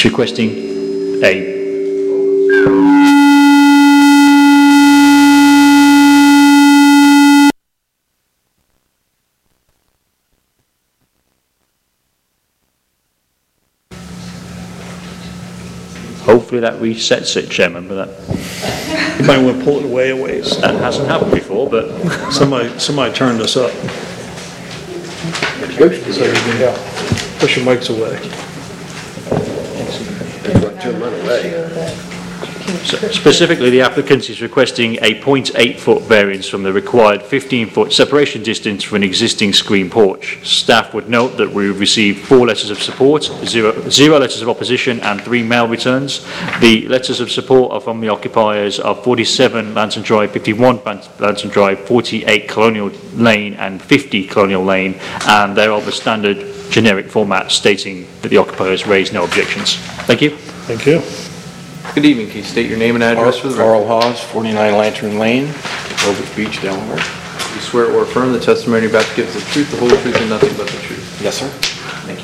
It's requesting a hopefully that resets it, Chairman, but that, You might want to pull it away a ways. that hasn't happened before, but Somebody turned us up. So you can push your mics away. specifically the applicant is requesting a 0.8 foot variance from the required 15 foot separation distance for an existing screen porch. Staff would note that we've received 4 letters of support, zero letters of opposition and 3 mail returns. The letters of support are from the occupiers of 47 Lantern Drive, 51 Lantern Drive, 48 Colonial Lane and 50 Colonial Lane, and they're of a standard generic format stating that the occupiers raised no objections. Thank you. Thank you. Good evening. Can you state your name and address for the record? Carl Haas, 49 Lantern Lane, Rehoboth Beach, Delaware. You swear or affirm the testimony you're about to give is the truth, the whole truth, and nothing but the truth? Yes, sir. Thank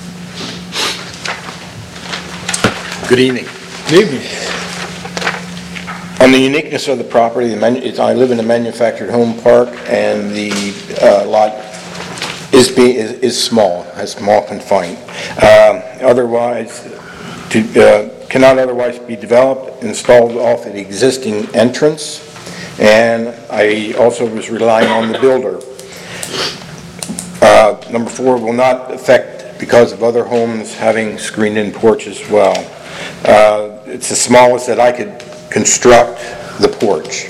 you. Good evening. Good evening. On the uniqueness of the property, I live in a manufactured home park, and the lot is small, has small confined. Cannot otherwise be developed, installed off the existing entrance, and I also was relying on the builder. Number 4, will not affect because of other homes having screened-in porches as well. It's the smallest that I could construct the porch.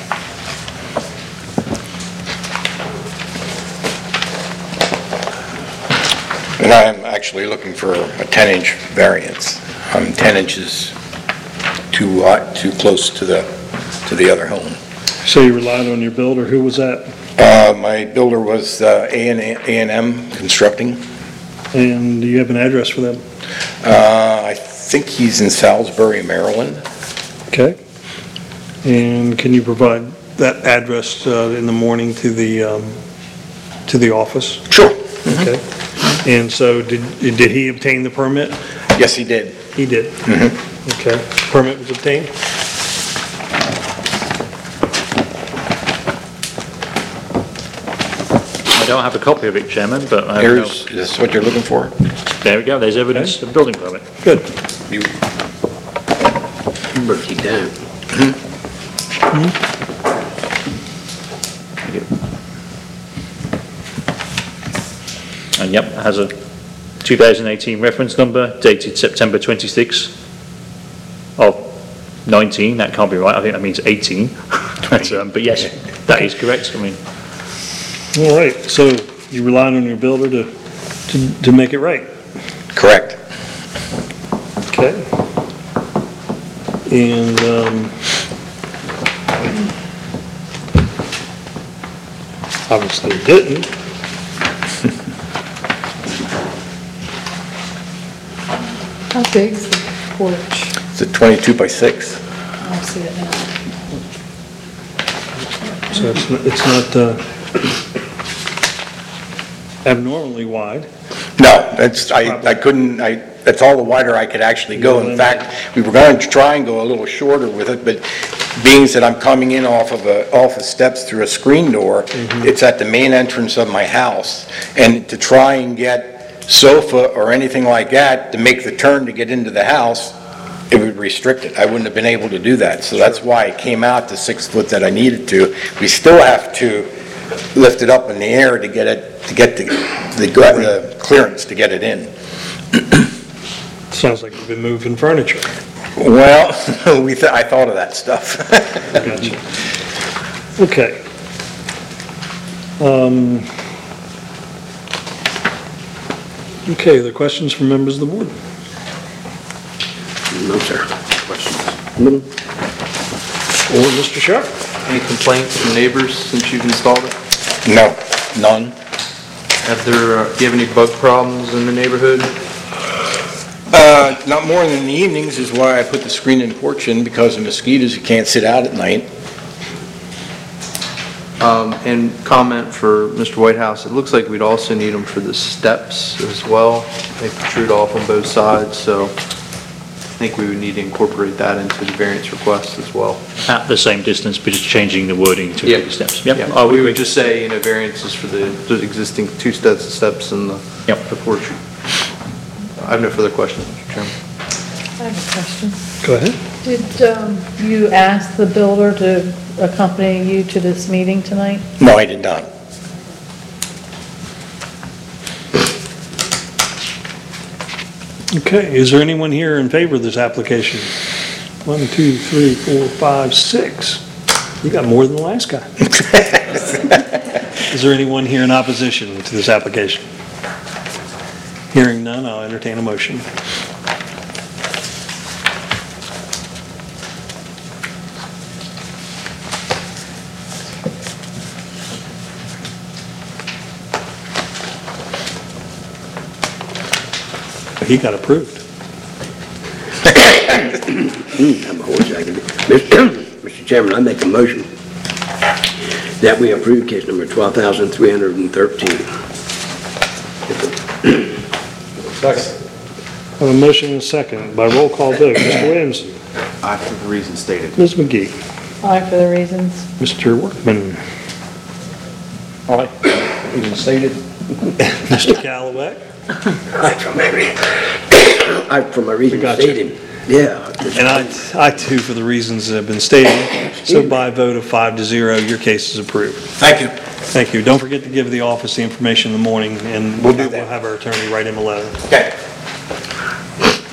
And I am actually looking for a 10-inch variance. 10 inches too close to the other home. So you relied on your builder. Who was that? My builder was A&M Constructing. And do you have an address for them? I think he's in Salisbury, Maryland. Okay. And can you provide that address in the morning to the office? Sure. Okay. And so did he obtain the permit? Yes, he did. He did. Okay. Permit was obtained? I don't have a copy of it, Chairman, but I Is this what you're looking for? there we go, there's evidence of building permit. Good. You But you don't. And yep, it has a 2018 reference number dated September 26 of 19. That can't be right. I think that means 18. But yes, that is correct. I mean, All right. So you relied on your builder to make it right? correct. Okay. And obviously it didn't. How big's the porch? It's a 22 by 6. I see it now. So it's not abnormally wide. No, that's all the wider I could actually go. In fact, we were going to try and go a little shorter with it, but being that I'm coming in off of steps through a screen door, it's at the main entrance of my house, and to try and get sofa or anything like that to make the turn to get into the house, it would restrict it. I wouldn't have been able to do that, so that's why I came out to 6 foot that I needed to. We still have to lift it up in the air to get the clearance to get it in. Sounds like you've been moving furniture. Well, I thought of that stuff. Gotcha. Okay. Okay, are there questions from members of the board? No, sir. Or Mr. Sharp? Any complaints from neighbors since you've installed it? No, none. Do you have any bug problems in the neighborhood? Not more than the evenings is why I put the screen-in porch in, because of mosquitoes. You can't sit out at night. And comment for Mr. Whitehouse, it looks like we'd also need them for the steps as well. They protrude off on both sides, so think we would need to incorporate that into the variance request as well. At the same distance, but just changing the wording to Yeah. the steps. Yeah, Yep, I would we agree. would just say, variances for the existing two steps and Yep. the porch. I have no further questions, Mr. Chairman. I have a question. Go ahead. Did you ask the builder to accompany you to this meeting tonight? No, I did not. Okay, is there anyone here in favor of this application? 1, 2, 3, 4, 5, 6. You got more than the last guy. Is there anyone here in opposition to this application? Hearing none, I'll entertain a motion. He got approved. I'm a horse, I can do. Mr. Chairman, I make a motion that we approve case number 12,313. Second. I have a motion and a second by roll call vote. Mr. Williamson. Aye for the reasons stated. Ms. McGee. Aye for the reasons. Mr. Workman. All right, even stated. Mr. Callaway. From my reason got you. stated. Yeah. And I too, for the reasons that have been stated. So by a vote of 5-0, your case is approved. Thank you. Thank you. Don't forget to give the office the information in the morning, and We'll do that. We'll have our attorney write him a letter. Okay.